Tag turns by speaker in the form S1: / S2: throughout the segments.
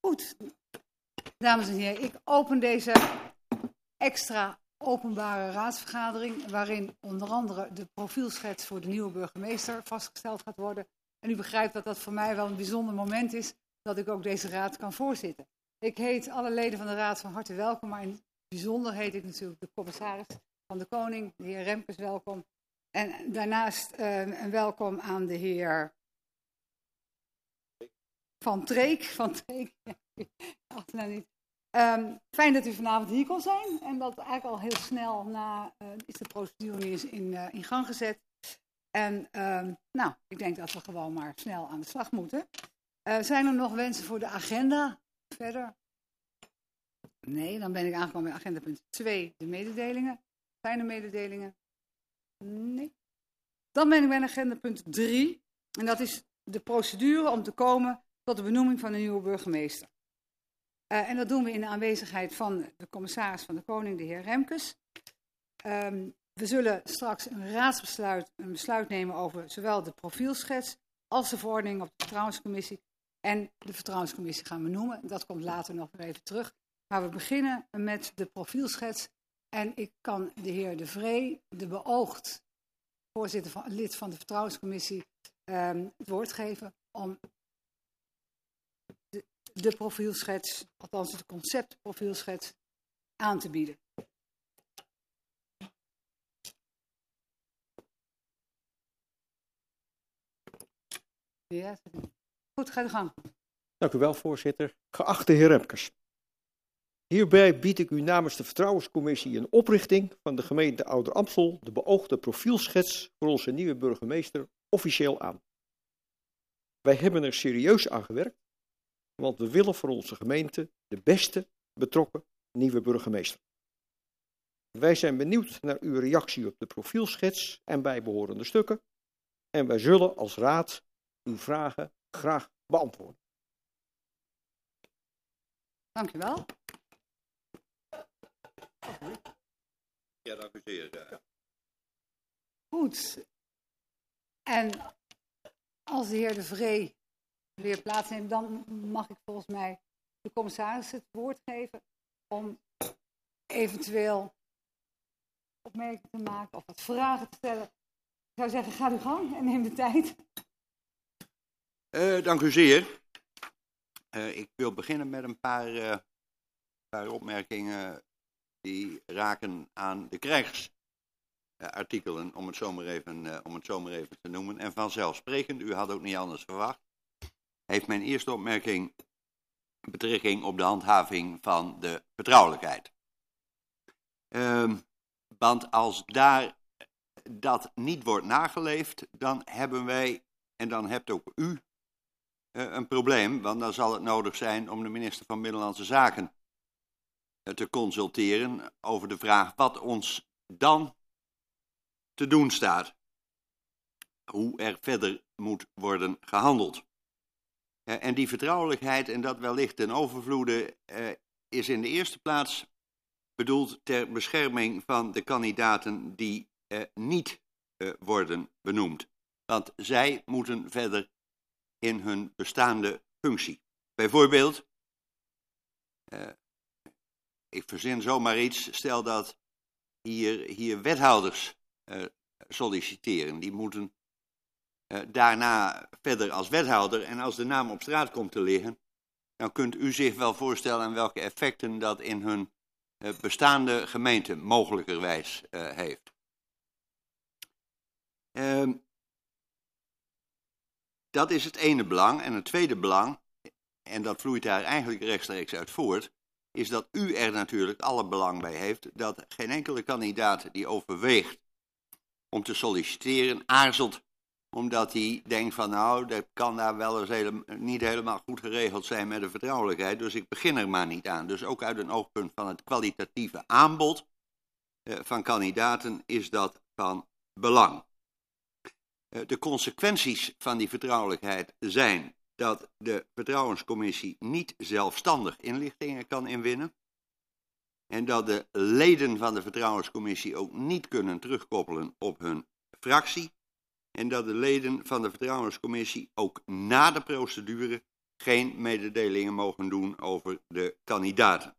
S1: Goed, dames en heren, ik open deze extra openbare raadsvergadering, waarin onder andere de profielschets voor de nieuwe burgemeester vastgesteld gaat worden. En u begrijpt dat dat voor mij wel een bijzonder moment is, dat ik ook deze raad kan voorzitten. Ik heet alle leden van de raad van harte welkom, maar in het bijzonder heet ik natuurlijk de commissaris van de Koning, de heer Remkes, welkom. En daarnaast een welkom aan de heer Van Treek. Achternaam niet. Fijn dat u vanavond hier kon zijn. En dat eigenlijk al heel snel na is de procedure in gang gezet. En ik denk dat we gewoon maar snel aan de slag moeten. Zijn er nog wensen voor de agenda? Verder? Nee, dan ben ik aangekomen bij agenda punt 2, de mededelingen. Zijn er mededelingen? Nee. Dan ben ik bij agenda punt 3. En dat is de procedure om te komen tot de benoeming van een nieuwe burgemeester. En dat doen we in de aanwezigheid van de commissaris van de Koning, de heer Remkes. We zullen straks een besluit nemen over zowel de profielschets als de verordening op de vertrouwenscommissie. En de vertrouwenscommissie gaan we noemen. Dat komt later nog weer even terug. Maar we beginnen met de profielschets. En ik kan de heer De Vree, de beoogd lid van de vertrouwenscommissie, het woord geven om de profielschets, althans het concept profielschets, aan te bieden. Ja, goed, ga de gang.
S2: Dank u wel, voorzitter. Geachte heer Remkes. Hierbij bied ik u namens de Vertrouwenscommissie een oprichting van de gemeente Ouder-Amstel de beoogde profielschets voor onze nieuwe burgemeester officieel aan. Wij hebben er serieus aan gewerkt, want we willen voor onze gemeente de beste betrokken nieuwe burgemeester. Wij zijn benieuwd naar uw reactie op de profielschets en bijbehorende stukken en wij zullen als raad uw vragen graag beantwoorden.
S1: Dank u wel.
S3: Ja, dank u zeer.
S1: Goed. En als de heer De Vree weer plaatsneemt, dan mag ik volgens mij de commissaris het woord geven om eventueel opmerkingen te maken of wat vragen te stellen. Ik zou zeggen, ga uw gang en neem de tijd.
S3: Dank u zeer. Ik wil beginnen met een paar opmerkingen die raken aan de krijgsartikelen, om het zo maar even te noemen. En vanzelfsprekend, u had ook niet anders verwacht, heeft mijn eerste opmerking betrekking op de handhaving van de vertrouwelijkheid. Want als daar dat niet wordt nageleefd, dan hebben wij, en dan hebt ook u, een probleem, want dan zal het nodig zijn om de minister van Binnenlandse Zaken te consulteren over de vraag wat ons dan te doen staat. Hoe er verder moet worden gehandeld. En die vertrouwelijkheid, en dat wellicht ten overvloede, is in de eerste plaats bedoeld ter bescherming van de kandidaten die niet worden benoemd. Want zij moeten verder in hun bestaande functie. Bijvoorbeeld, ik verzin zomaar iets, stel dat hier wethouders solliciteren. Die moeten daarna verder als wethouder, en als de naam op straat komt te liggen, dan kunt u zich wel voorstellen aan welke effecten dat in hun bestaande gemeente mogelijkerwijs heeft. Dat is het ene belang. En het tweede belang, en dat vloeit daar eigenlijk rechtstreeks uit voort, is dat u er natuurlijk alle belang bij heeft dat geen enkele kandidaat die overweegt om te solliciteren aarzelt, omdat hij denkt van nou, dat kan daar wel eens niet helemaal goed geregeld zijn met de vertrouwelijkheid, dus ik begin er maar niet aan. Dus ook uit een oogpunt van het kwalitatieve aanbod van kandidaten is dat van belang. De consequenties van die vertrouwelijkheid zijn dat de vertrouwenscommissie niet zelfstandig inlichtingen kan inwinnen en dat de leden van de vertrouwenscommissie ook niet kunnen terugkoppelen op hun fractie en dat de leden van de vertrouwenscommissie ook na de procedure geen mededelingen mogen doen over de kandidaten.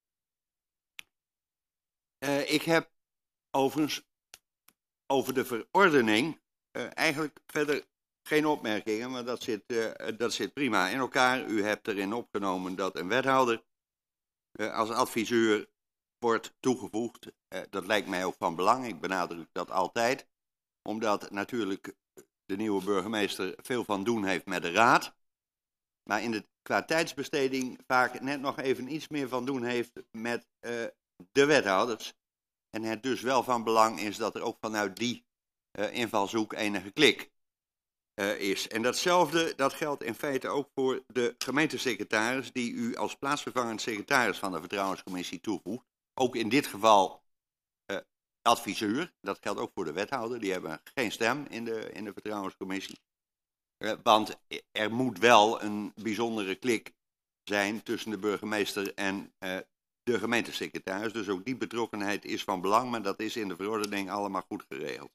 S3: Ik heb overigens over de verordening eigenlijk verder geen opmerkingen, maar dat zit prima in elkaar. U hebt erin opgenomen dat een wethouder als adviseur wordt toegevoegd. Dat lijkt mij ook van belang, ik benadruk dat altijd. Omdat natuurlijk de nieuwe burgemeester veel van doen heeft met de raad. Maar qua tijdsbesteding vaak net nog even iets meer van doen heeft met de wethouders. En het dus wel van belang is dat er ook vanuit die invalshoek enige klik is. En datzelfde, dat geldt in feite ook voor de gemeentesecretaris die u als plaatsvervangend secretaris van de Vertrouwenscommissie toevoegt. Ook in dit geval adviseur, dat geldt ook voor de wethouder, die hebben geen stem in de Vertrouwenscommissie. Want er moet wel een bijzondere klik zijn tussen de burgemeester en de gemeentesecretaris. Dus ook die betrokkenheid is van belang, maar dat is in de verordening allemaal goed geregeld.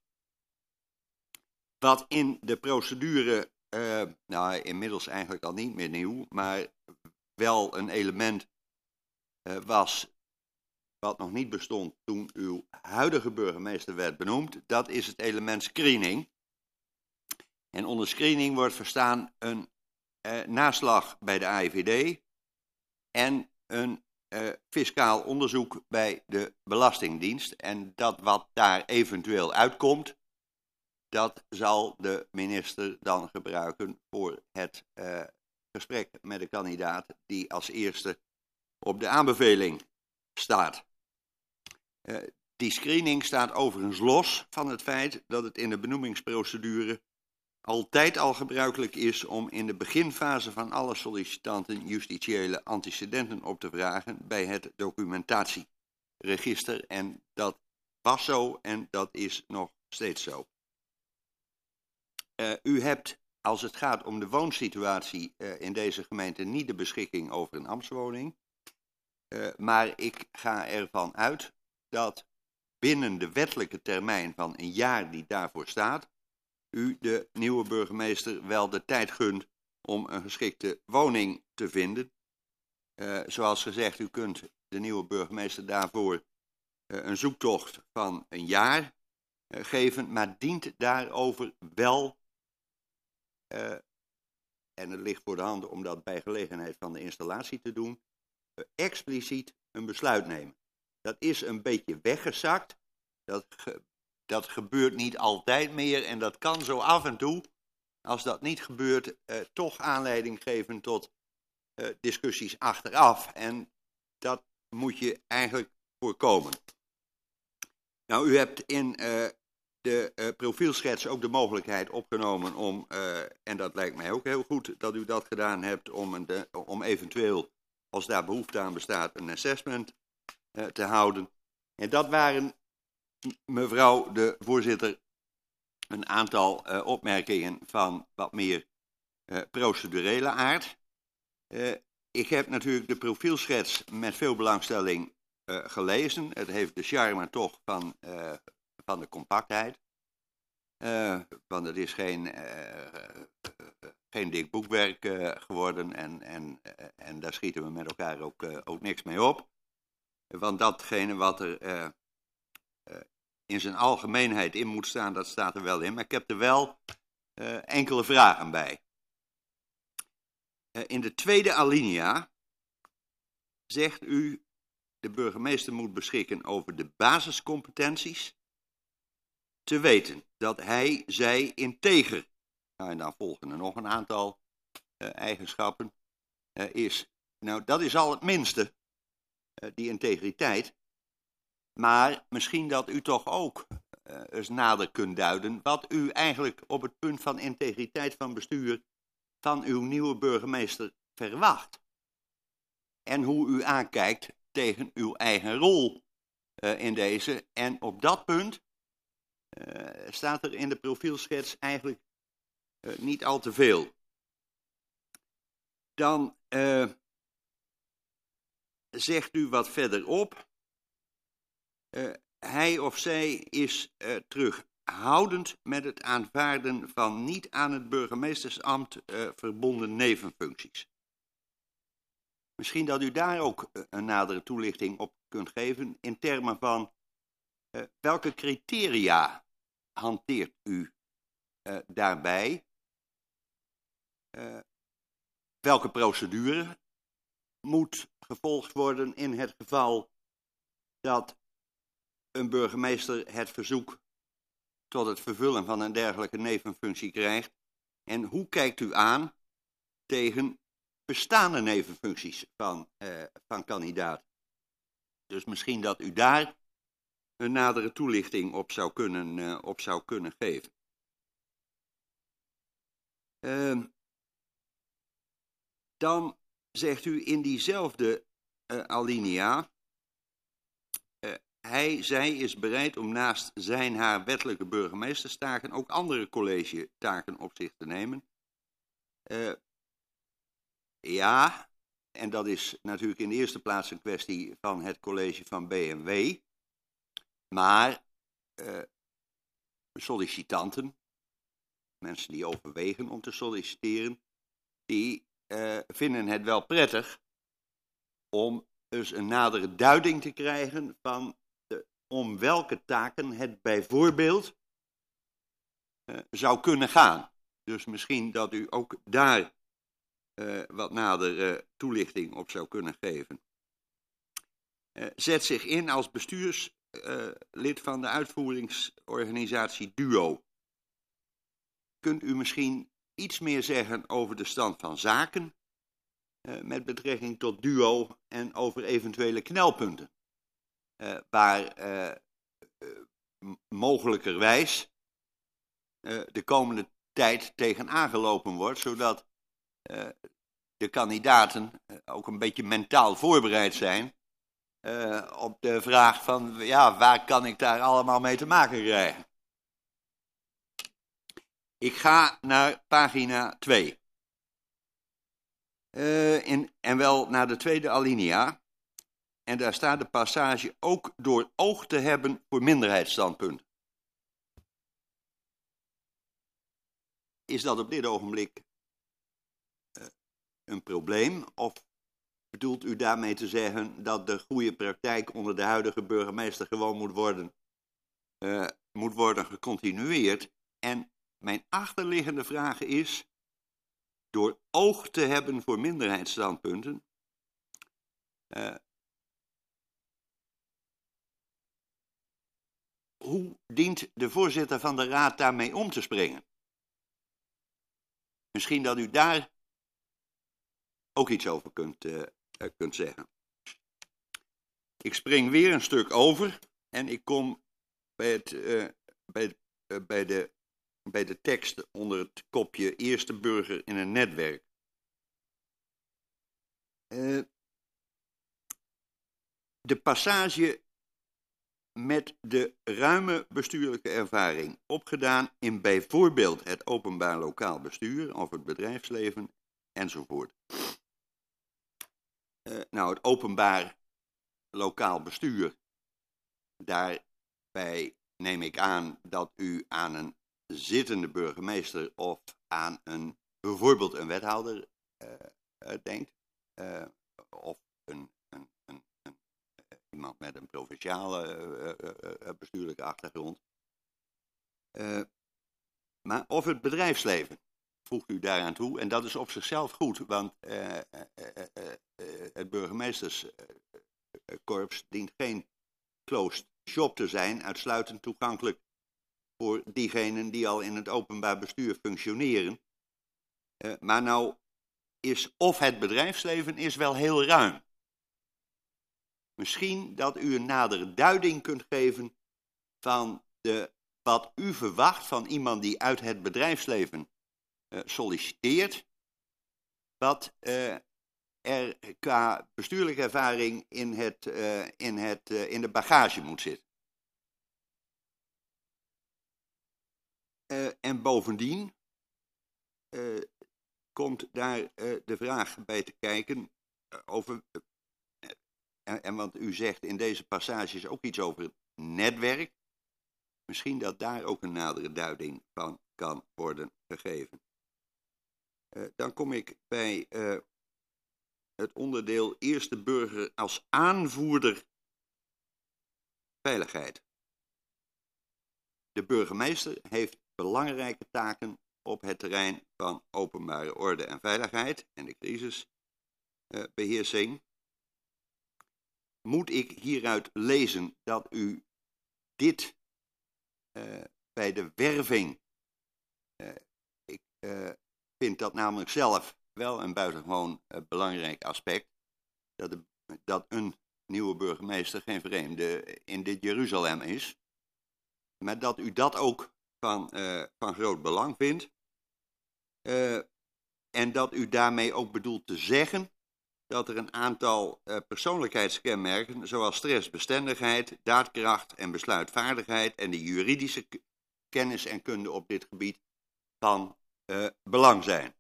S3: Wat in de procedure, inmiddels eigenlijk al niet meer nieuw, maar wel een element was wat nog niet bestond toen uw huidige burgemeester werd benoemd, dat is het element screening. En onder screening wordt verstaan een naslag bij de AIVD en een fiscaal onderzoek bij de Belastingdienst. En dat wat daar eventueel uitkomt, dat zal de minister dan gebruiken voor het gesprek met de kandidaat die als eerste op de aanbeveling staat. Die screening staat overigens los van het feit dat het in de benoemingsprocedure altijd al gebruikelijk is om in de beginfase van alle sollicitanten justitiële antecedenten op te vragen bij het documentatieregister. En dat was zo en dat is nog steeds zo. U hebt, als het gaat om de woonsituatie in deze gemeente, niet de beschikking over een ambtswoning. Maar ik ga ervan uit dat binnen de wettelijke termijn van een jaar die daarvoor staat, u de nieuwe burgemeester wel de tijd gunt om een geschikte woning te vinden. Zoals gezegd, u kunt de nieuwe burgemeester daarvoor een zoektocht van een jaar geven, maar dient daarover wel, en het ligt voor de hand om dat bij gelegenheid van de installatie te doen, expliciet een besluit nemen. Dat is een beetje weggezakt. Dat gebeurt niet altijd meer en dat kan zo af en toe, als dat niet gebeurt, toch aanleiding geven tot discussies achteraf. En dat moet je eigenlijk voorkomen. Nou, u hebt in de profielschets ook de mogelijkheid opgenomen om, en dat lijkt mij ook heel goed dat u dat gedaan hebt, om eventueel, als daar behoefte aan bestaat, een assessment te houden. En dat waren, mevrouw de voorzitter, een aantal opmerkingen van wat meer procedurele aard. Ik heb natuurlijk de profielschets met veel belangstelling gelezen. Het heeft de charme toch van de compactheid. Want het is geen dik boekwerk geworden en daar schieten we met elkaar ook niks mee op. Want datgene wat er in zijn algemeenheid in moet staan, dat staat er wel in. Maar ik heb er wel enkele vragen bij. In de tweede alinea zegt u, de burgemeester moet beschikken over de basiscompetenties, te weten dat hij, zij integer, en dan volgen er nog een aantal eigenschappen, is. Nou, dat is al het minste, die integriteit. Maar misschien dat u toch ook eens nader kunt duiden wat u eigenlijk op het punt van integriteit van bestuur van uw nieuwe burgemeester verwacht. En hoe u aankijkt tegen uw eigen rol in deze. En op dat punt staat er in de profielschets eigenlijk niet al te veel. Dan zegt u wat verderop. Hij of zij is terughoudend met het aanvaarden van niet aan het burgemeestersambt verbonden nevenfuncties. Misschien dat u daar ook een nadere toelichting op kunt geven in termen van welke criteria hanteert u daarbij? Welke procedure moet gevolgd worden in het geval dat een burgemeester het verzoek tot het vervullen van een dergelijke nevenfunctie krijgt? En hoe kijkt u aan tegen bestaande nevenfuncties van kandidaat? Dus misschien dat u daar een nadere toelichting op zou kunnen geven. Dan zegt u in diezelfde alinea, zij is bereid om naast haar wettelijke burgemeesterstaken ook andere collegetaken op zich te nemen. Ja, en dat is natuurlijk in de eerste plaats een kwestie van het college van BMW. Maar sollicitanten, mensen die overwegen om te solliciteren, die vinden het wel prettig om dus een nadere duiding te krijgen van om welke taken het bijvoorbeeld zou kunnen gaan. Dus misschien dat u ook daar wat nader toelichting op zou kunnen geven. Zet zich in als bestuurslid van de uitvoeringsorganisatie DUO. Kunt u misschien iets meer zeggen over de stand van zaken met betrekking tot DUO en over eventuele knelpunten waar mogelijkerwijs de komende tijd tegen aangelopen wordt, zodat de kandidaten ook een beetje mentaal voorbereid zijn op de vraag van, ja, waar kan ik daar allemaal mee te maken krijgen? Ik ga naar pagina 2. En wel naar de tweede alinea. En daar staat de passage ook door oog te hebben voor minderheidsstandpunten. Is dat op dit ogenblik een probleem? Of bedoelt u daarmee te zeggen dat de goede praktijk onder de huidige burgemeester gewoon moet worden gecontinueerd? En mijn achterliggende vraag is, door oog te hebben voor minderheidsstandpunten, hoe dient de voorzitter van de raad daarmee om te springen? Misschien dat u daar ook iets over kunt zeggen. Ik spring weer een stuk over en ik kom bij de tekst onder het kopje Eerste burger in een netwerk. De passage met de ruime bestuurlijke ervaring, opgedaan in bijvoorbeeld het openbaar lokaal bestuur of het bedrijfsleven enzovoort. Nou, het openbaar lokaal bestuur, daarbij neem ik aan dat u aan een zittende burgemeester of aan bijvoorbeeld een wethouder denkt, of iemand met een provinciale bestuurlijke achtergrond. Maar of het bedrijfsleven, voegt u daaraan toe, en dat is op zichzelf goed, want het burgemeesterskorps dient geen closed shop te zijn, uitsluitend toegankelijk voor diegenen die al in het openbaar bestuur functioneren. Maar nou of het bedrijfsleven is wel heel ruim. Misschien dat u een nadere duiding kunt geven van wat u verwacht van iemand die uit het bedrijfsleven solliciteert, wat er qua bestuurlijke ervaring in de bagage moet zitten. En bovendien komt daar de vraag bij te kijken over, en want u zegt in deze passages ook iets over het netwerk, misschien dat daar ook een nadere duiding van kan worden gegeven. Dan kom ik bij het onderdeel eerste burger als aanvoerder veiligheid. De burgemeester heeft belangrijke taken op het terrein van openbare orde en veiligheid en de crisisbeheersing. Moet ik hieruit lezen dat u dit bij de werving, ik vind dat namelijk zelf wel een buitengewoon belangrijk aspect, dat een nieuwe burgemeester geen vreemde in dit Jeruzalem is, maar dat u dat ook van groot belang vindt en dat u daarmee ook bedoelt te zeggen dat er een aantal persoonlijkheidskenmerken, zoals stressbestendigheid, daadkracht en besluitvaardigheid en de juridische kennis en kunde op dit gebied van belang zijn.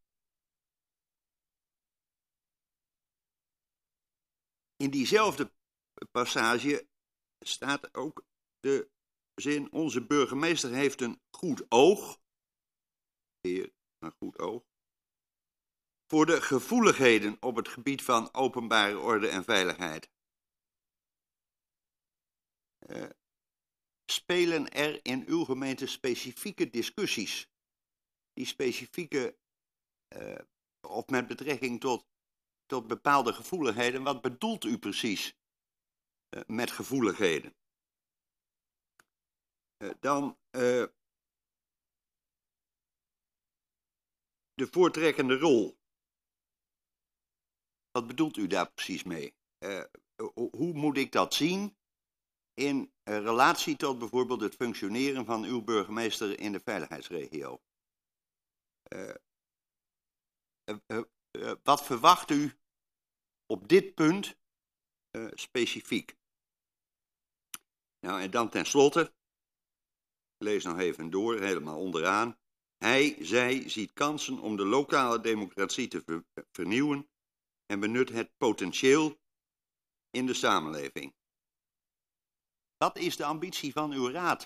S3: In diezelfde passage staat ook de zin: onze burgemeester heeft een goed oog, voor de gevoeligheden op het gebied van openbare orde en veiligheid. Spelen er in uw gemeente specifieke discussies, die specifieke, of met betrekking tot bepaalde gevoeligheden? Wat bedoelt u precies met gevoeligheden? Dan de voortrekkende rol. Wat bedoelt u daar precies mee? Hoe moet ik dat zien in relatie tot bijvoorbeeld het functioneren van uw burgemeester in de veiligheidsregio? Wat verwacht u op dit punt specifiek? Nou, en dan tenslotte, ik lees nog even door, helemaal onderaan. Zij ziet kansen om de lokale democratie te vernieuwen en benut het potentieel in de samenleving. Wat is de ambitie van uw raad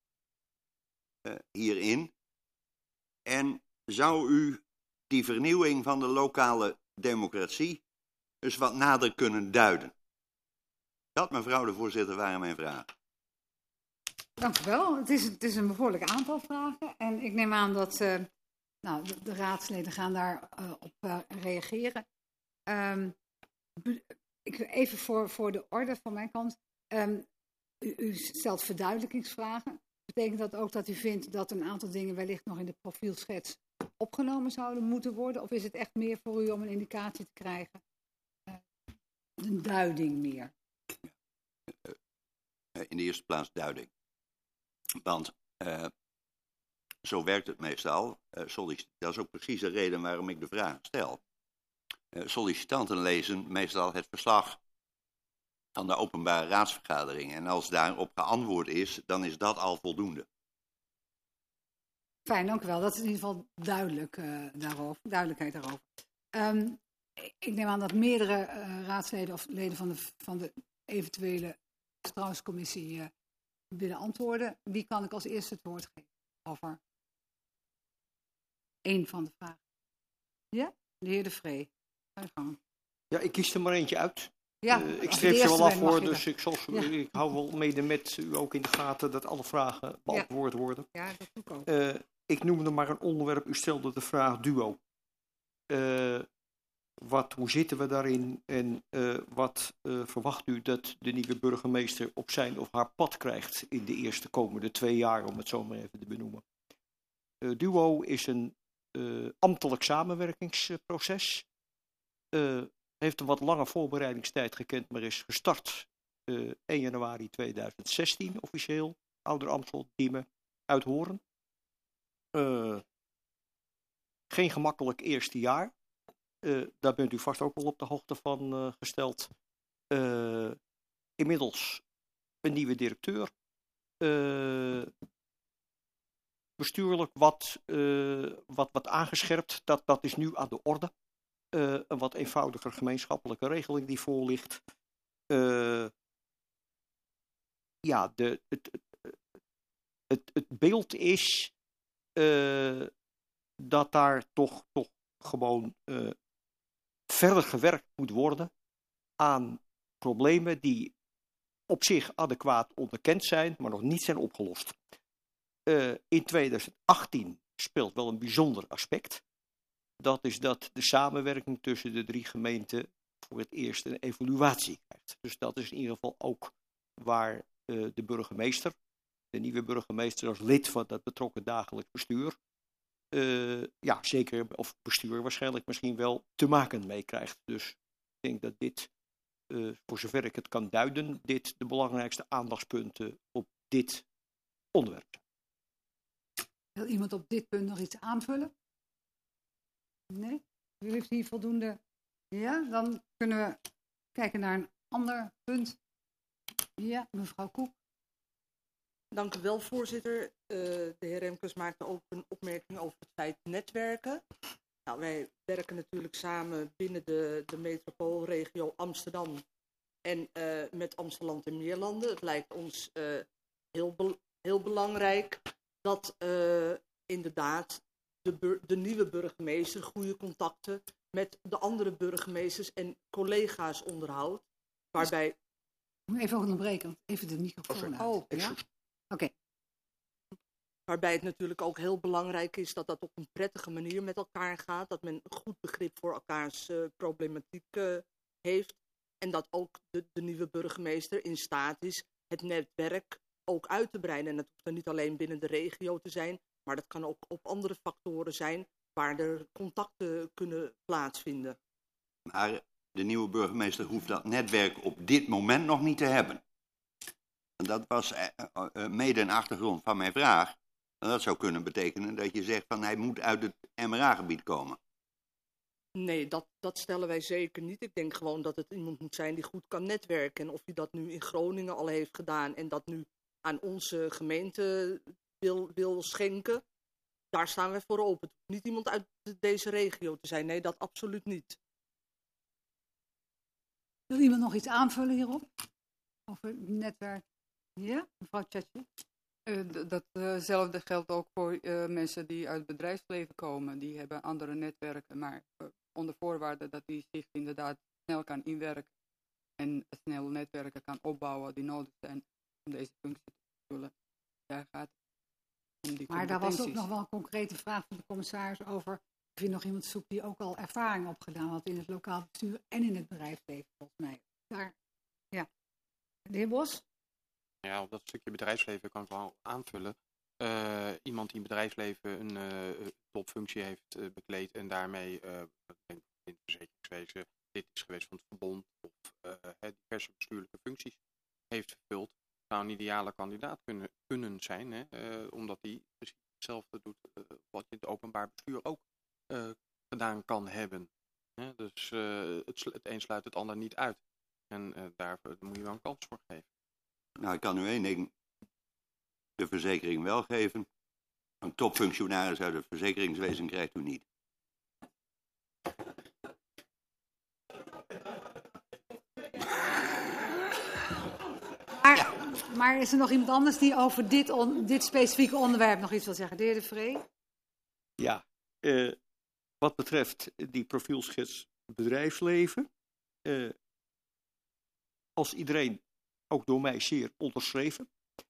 S3: hierin? En zou u die vernieuwing van de lokale democratie dus wat nader kunnen duiden? Dat, mevrouw de voorzitter, waren mijn vragen.
S1: Dank u wel. Het is een behoorlijk aantal vragen. En ik neem aan dat de raadsleden gaan daarop reageren. Even voor de orde van mijn kant. U stelt verduidelijkingsvragen. Betekent dat ook dat u vindt dat een aantal dingen wellicht nog in de profielschets opgenomen zouden moeten worden? Of is het echt meer voor u om een indicatie te krijgen? Een duiding meer?
S3: In de eerste plaats duiding. Want zo werkt het meestal. Dat is ook precies de reden waarom ik de vraag stel. Sollicitanten lezen meestal het verslag van de openbare raadsvergadering. En als daarop geantwoord is, dan is dat al voldoende.
S1: Fijn, dank u wel. Dat is in ieder geval duidelijkheid daarover. Ik neem aan dat meerdere raadsleden of leden van de eventuele vertrouwenscommissie willen antwoorden. Wie kan ik als eerste het woord geven over één van de vragen? Ja? De heer De Vree. Ga je gang.
S2: Ja, ik kies er maar eentje uit.
S1: Ja,
S2: ik streep ze wel af hoor, dus ik hou wel mede met u ook in de gaten dat alle vragen beantwoord worden.
S1: Ja, dat doe ik ook.
S2: Ik noemde maar een onderwerp, u stelde de vraag duo. Hoe zitten we daarin en wat verwacht u dat de nieuwe burgemeester op zijn of haar pad krijgt in de eerste komende 2 jaar, om het zo maar even te benoemen. Duo is een ambtelijk samenwerkingsproces. Heeft een wat lange voorbereidingstijd gekend, maar is gestart 1 januari 2016 officieel. Ouder Amstel, Diemen, Uithoorn. Geen gemakkelijk eerste jaar. Daar bent u vast ook wel op de hoogte van gesteld. Inmiddels een nieuwe directeur. Bestuurlijk wat aangescherpt. Dat is nu aan de orde. Een wat eenvoudiger gemeenschappelijke regeling die voor ligt. Het beeld is dat daar toch gewoon verder gewerkt moet worden aan problemen die op zich adequaat onderkend zijn, maar nog niet zijn opgelost. In 2018 speelt wel een bijzonder aspect. Dat is dat de samenwerking tussen de 3 gemeenten voor het eerst een evaluatie krijgt. Dus dat is in ieder geval ook waar de burgemeester, de nieuwe burgemeester als lid van dat betrokken dagelijks bestuur, zeker, of bestuur waarschijnlijk misschien wel, te maken mee krijgt. Dus ik denk dat dit, voor zover ik het kan duiden, dit de belangrijkste aandachtspunten op dit onderwerp zijn.
S1: Wil iemand op dit punt nog iets aanvullen? Nee? U heeft hier voldoende? Ja, dan kunnen we kijken naar een ander punt. Ja, mevrouw Koek.
S4: Dank u wel, voorzitter. De heer Remkes maakte ook een opmerking over het feit netwerken. Nou, wij werken natuurlijk samen binnen de metropoolregio Amsterdam en met Amsterdam en Meerlanden. Het lijkt ons heel belangrijk dat inderdaad de nieuwe burgemeester goede contacten met de andere burgemeesters en collega's onderhoudt. Waarbij...
S1: Ik moet even onderbreken, even de microfoon uit. Ja? Oké.
S4: Waarbij het natuurlijk ook heel belangrijk is dat dat op een prettige manier met elkaar gaat. Dat men een goed begrip voor elkaars problematiek heeft. En dat ook de nieuwe burgemeester in staat is het netwerk ook uit te breiden. En dat hoeft dan niet alleen binnen de regio te zijn, maar dat kan ook op andere factoren zijn waar er contacten kunnen plaatsvinden.
S3: Maar de nieuwe burgemeester hoeft dat netwerk op dit moment nog niet te hebben. En dat was mede een achtergrond van mijn vraag. En dat zou kunnen betekenen dat je zegt van hij moet uit het MRA-gebied komen.
S4: Nee, dat stellen wij zeker niet. Ik denk gewoon dat het iemand moet zijn die goed kan netwerken. En of hij dat nu in Groningen al heeft gedaan en dat nu aan onze gemeente wil schenken, daar staan wij voor open. Het hoeft niet iemand uit deze regio te zijn. Nee, dat absoluut niet.
S1: Wil iemand nog iets aanvullen hierop? Over het netwerk? Ja, mevrouw Tjetje?
S5: Datzelfde geldt ook voor mensen die uit het bedrijfsleven komen. Die hebben andere netwerken, maar onder voorwaarde dat die zich inderdaad snel kan inwerken en snel netwerken kan opbouwen die nodig zijn om deze functie te vervullen. Daar gaat het om die
S1: maar daar was ook
S5: competenties.
S1: nog wel een concrete vraag van de commissaris over of je nog iemand zoekt die ook al ervaring opgedaan had in het lokaal bestuur en in het bedrijfsleven, volgens mij. Daar, ja. De heer Bos?
S6: Ja, op dat stukje bedrijfsleven kan ik wel aanvullen. Iemand die in het bedrijfsleven een topfunctie heeft bekleed en daarmee in het verzekeringswezen lid is geweest van het verbond of diverse bestuurlijke functies heeft vervuld, zou een ideale kandidaat kunnen zijn, omdat hij precies hetzelfde doet wat je in het openbaar bestuur ook gedaan kan hebben. Dus het een sluit het ander niet uit. En daarvoor moet je wel een kans voor geven.
S3: Nou, ik kan u één ding de verzekering wel geven. Een topfunctionaris uit het verzekeringswezen krijgt u niet.
S1: Maar is er nog iemand anders die over dit specifieke onderwerp nog iets wil zeggen? De heer De Vree?
S2: Ja, wat betreft die profielschets bedrijfsleven, als iedereen, ook door mij zeer onderschreven,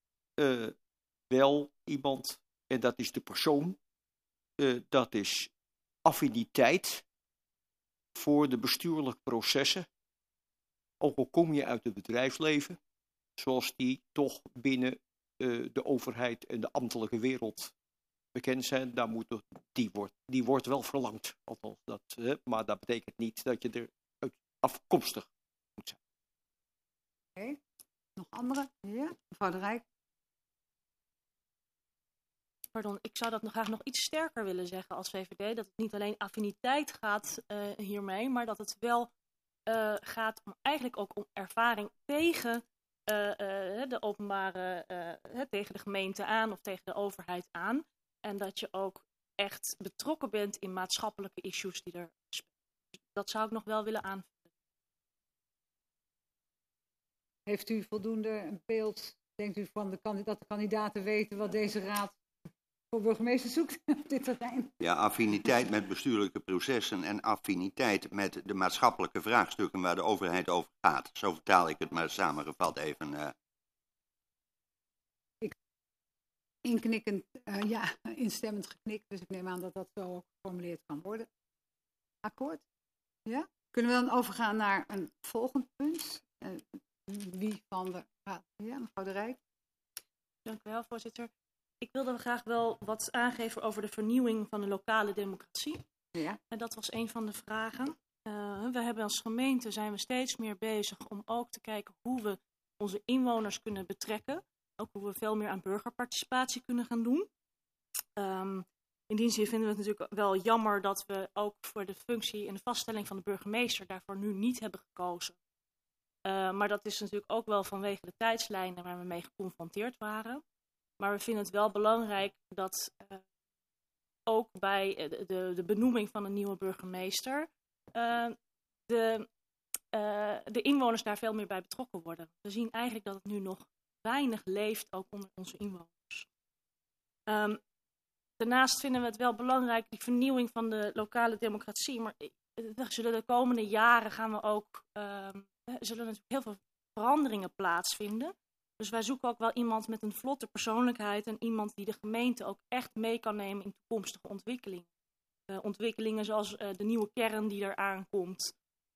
S2: wel iemand, en dat is de persoon, dat is affiniteit voor de bestuurlijke processen, ook al kom je uit het bedrijfsleven, zoals die toch binnen de overheid en de ambtelijke wereld bekend zijn, die wordt wel verlangd. Althans, maar dat betekent niet dat je er afkomstig moet zijn.
S1: Oké. Nog andere? Ja, mevrouw De Rijk?
S7: Pardon, ik zou dat nog graag nog iets sterker willen zeggen als VVD. Dat het niet alleen affiniteit gaat hiermee, maar dat het wel gaat om eigenlijk ook om ervaring tegen de openbare, tegen de gemeente aan of tegen de overheid aan. En dat je ook echt betrokken bent in maatschappelijke issues die er spelen. Dat zou ik nog wel willen aanvullen.
S1: Heeft u voldoende beeld, denkt u, dat de kandidaten weten wat deze raad voor burgemeester zoekt op dit terrein.
S3: Ja, affiniteit met bestuurlijke processen en affiniteit met de maatschappelijke vraagstukken waar de overheid over gaat. Zo vertaal ik het maar samengevat even.
S1: Inknikkend, instemmend geknikt, dus ik neem aan dat dat zo ook geformuleerd kan worden. Akkoord? Ja? Kunnen we dan overgaan naar een volgend punt? Wie van de raad? Ja, mevrouw De Rijk.
S7: Dank u wel, voorzitter. Ik wilde graag wel wat aangeven over de vernieuwing van de lokale democratie.
S1: Ja.
S7: En dat was een van de vragen. We hebben als gemeente zijn we steeds meer bezig om ook te kijken hoe we onze inwoners kunnen betrekken. Ook hoe we veel meer aan burgerparticipatie kunnen gaan doen. In die zin vinden we het natuurlijk wel jammer dat we ook voor de functie en de vaststelling van de burgemeester daarvoor nu niet hebben gekozen. Maar dat is natuurlijk ook wel vanwege de tijdslijnen waar we mee geconfronteerd waren. Maar we vinden het wel belangrijk dat ook bij de benoeming van een nieuwe burgemeester de inwoners daar veel meer bij betrokken worden. We zien eigenlijk dat het nu nog weinig leeft, ook onder onze inwoners. Daarnaast vinden we het wel belangrijk, die vernieuwing van de lokale democratie. Maar zullen de komende jaren zullen natuurlijk heel veel veranderingen plaatsvinden. Dus wij zoeken ook wel iemand met een vlotte persoonlijkheid en iemand die de gemeente ook echt mee kan nemen in toekomstige ontwikkelingen. Ontwikkelingen zoals de nieuwe kern die eraan komt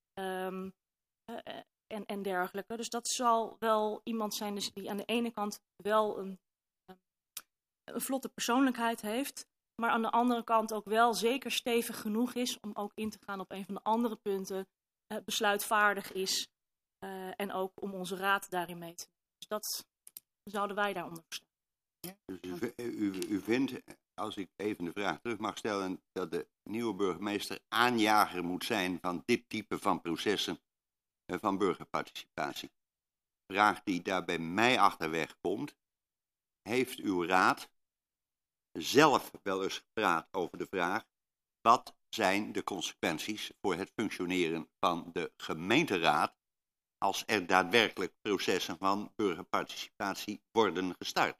S7: en dergelijke. Dus dat zal wel iemand zijn die aan de ene kant wel een vlotte persoonlijkheid heeft, maar aan de andere kant ook wel zeker stevig genoeg is om ook in te gaan op een van de andere punten, besluitvaardig is en ook om onze raad daarin mee te nemen. Dus dat zouden wij daaronder staan.
S3: Dus u vindt, als ik even de vraag terug mag stellen, dat de nieuwe burgemeester aanjager moet zijn van dit type van processen van burgerparticipatie. Vraag die daar bij mij achterweg komt, heeft uw raad zelf wel eens gepraat over de vraag, wat zijn de consequenties voor het functioneren van de gemeenteraad als er daadwerkelijk processen van burgerparticipatie worden gestart?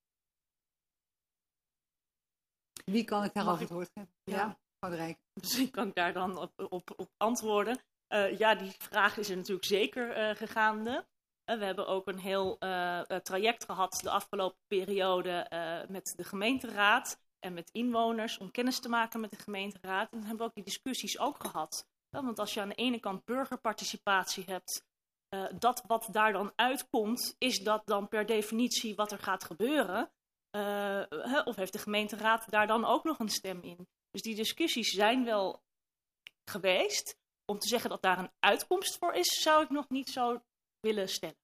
S1: Wie kan ik daarover het woord geven? Ja, mevrouw De Rijk.
S7: Misschien kan ik daar dan op antwoorden. Die vraag is er natuurlijk zeker gegaande. We hebben ook een heel traject gehad de afgelopen periode met de gemeenteraad en met inwoners om kennis te maken met de gemeenteraad. En dan hebben we ook die discussies ook gehad. Want als je aan de ene kant burgerparticipatie hebt, dat wat daar dan uitkomt, is dat dan per definitie wat er gaat gebeuren? Of heeft de gemeenteraad daar dan ook nog een stem in? Dus die discussies zijn wel geweest. Om te zeggen dat daar een uitkomst voor is, zou ik nog niet zo willen stellen.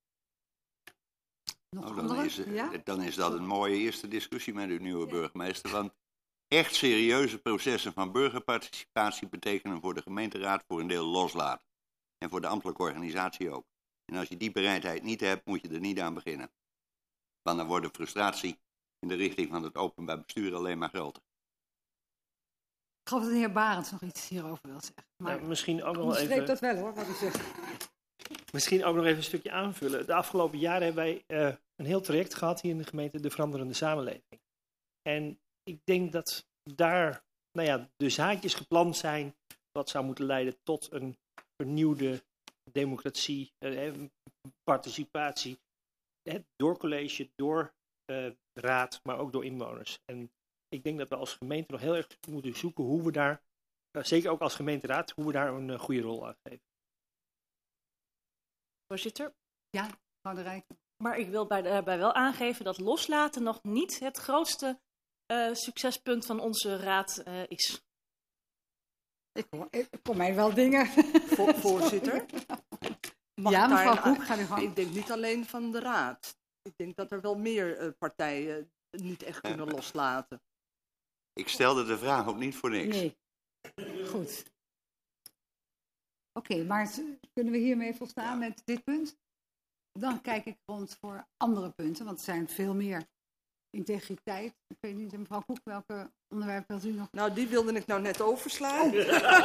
S3: Dan is dat een mooie eerste discussie met uw nieuwe burgemeester. Want echt serieuze processen van burgerparticipatie betekenen voor de gemeenteraad voor een deel loslaten. En voor de ambtelijke organisatie ook. En als je die bereidheid niet hebt, moet je er niet aan beginnen. Want dan wordt de frustratie in de richting van het openbaar bestuur alleen maar groter.
S1: Ik geloof dat de heer Barends nog iets hierover wil zeggen. Maar
S2: ja, misschien ook nog
S1: even. Dat wel hoor, wat u zegt.
S2: Misschien ook nog even een stukje aanvullen. De afgelopen jaren hebben wij een heel traject gehad hier in de gemeente, de veranderende samenleving. En ik denk dat daar de zaadjes geplant zijn wat zou moeten leiden tot een vernieuwde democratie, participatie. Door college, door raad, maar ook door inwoners. En ik denk dat we als gemeente nog heel erg moeten zoeken hoe we daar, zeker ook als gemeenteraad, hoe we daar een goede rol aan geven.
S7: Voorzitter?
S1: Ja, mevrouw De Rijk.
S7: Maar ik wil daarbij wel aangeven dat loslaten nog niet het grootste succespunt van onze raad is.
S1: Ik kom mij wel dingen.
S4: Voorzitter?
S1: Ja, mevrouw Koek, ga u gang.
S4: Ik denk niet alleen van de raad. Ik denk dat er wel meer partijen niet echt kunnen loslaten.
S3: Ik stelde de vraag ook niet voor niks.
S1: Nee. Goed. Oké, maar kunnen we hiermee volstaan met dit punt? Dan kijk ik rond voor andere punten, want er zijn veel meer. Integriteit. Ik weet niet, mevrouw Koek, welke onderwerp wilt u nog?
S4: Nou, die wilde ik nou net overslaan.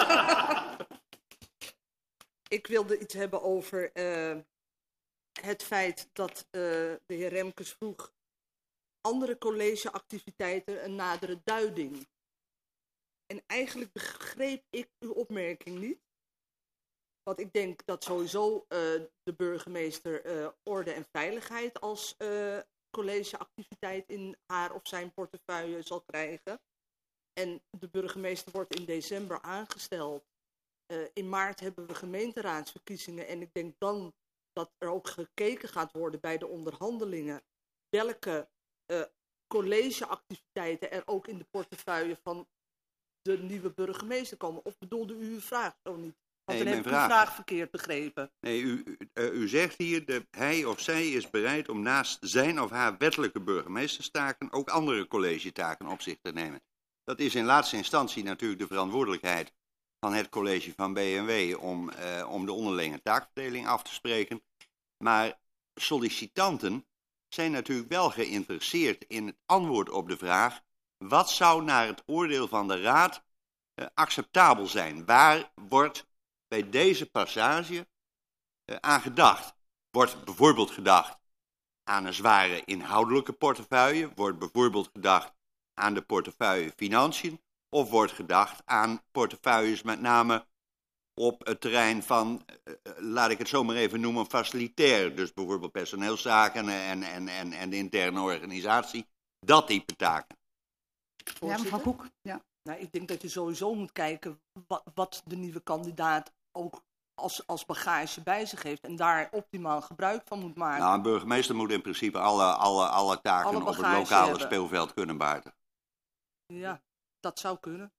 S4: Ik wilde iets hebben over het feit dat de heer Remkes vroeg andere collegeactiviteiten een nadere duiding. En eigenlijk begreep ik uw opmerking niet. Want ik denk dat sowieso de burgemeester orde en veiligheid als collegeactiviteit in haar of zijn portefeuille zal krijgen. En de burgemeester wordt in december aangesteld. In maart hebben we gemeenteraadsverkiezingen. En ik denk dan dat er ook gekeken gaat worden bij de onderhandelingen welke collegeactiviteiten er ook in de portefeuille van de nieuwe burgemeester komen. Of bedoelde u uw vraag zo niet? Want dan heb ik uw vraag verkeerd begrepen.
S3: Nee, u zegt hier, hij of zij is bereid om naast zijn of haar wettelijke burgemeesterstaken ook andere collegetaken op zich te nemen. Dat is in laatste instantie natuurlijk de verantwoordelijkheid van het college van B&W om de onderlinge taakverdeling af te spreken. Maar sollicitanten zijn natuurlijk wel geïnteresseerd in het antwoord op de vraag: wat zou naar het oordeel van de Raad acceptabel zijn? Waar wordt bij deze passage aan gedacht? Wordt bijvoorbeeld gedacht aan een zware inhoudelijke portefeuille? Wordt bijvoorbeeld gedacht aan de portefeuille financiën? Of wordt gedacht aan portefeuilles met name op het terrein van, laat ik het zo maar even noemen, facilitair. Dus bijvoorbeeld personeelszaken en de interne organisatie. Dat type taken.
S1: Ja, mevrouw Koek. Ja.
S4: Nou, ik denk dat je sowieso moet kijken wat de nieuwe kandidaat ook als bagage bij zich heeft. En daar optimaal gebruik van moet maken.
S3: Nou, een burgemeester moet in principe alle taken op het lokale speelveld kunnen behartigen.
S4: Ja, dat zou kunnen.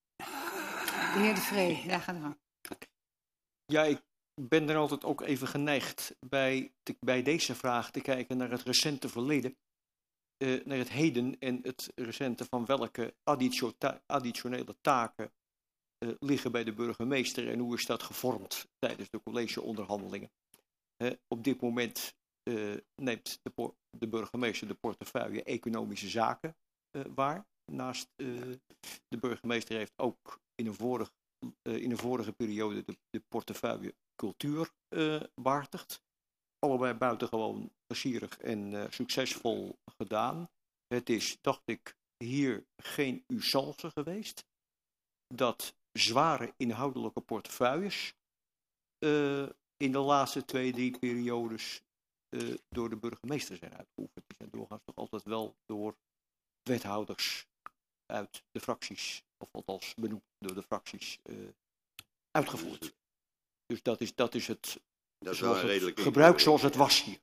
S1: De heer De Vree, ja, ga ervan.
S2: Ja, ik ben er altijd ook even geneigd bij deze vraag te kijken naar het recente verleden. Naar het heden en het recente van welke additionele taken liggen bij de burgemeester en hoe is dat gevormd tijdens de collegeonderhandelingen. Op dit moment neemt de burgemeester de portefeuille economische zaken waar. Naast de burgemeester heeft ook in een vorige periode de portefeuille cultuur behartigd. Allebei buitengewoon plezierig en succesvol gedaan. Het is, dacht ik, hier geen usance geweest dat zware inhoudelijke portefeuilles in de laatste 2-3 periodes door de burgemeester zijn uitgeoefend. Die zijn doorgaans toch altijd wel door wethouders uit de fracties, of althans benoemd door de fracties, uitgevoerd. Dus dat is het gebruik zoals het was hier.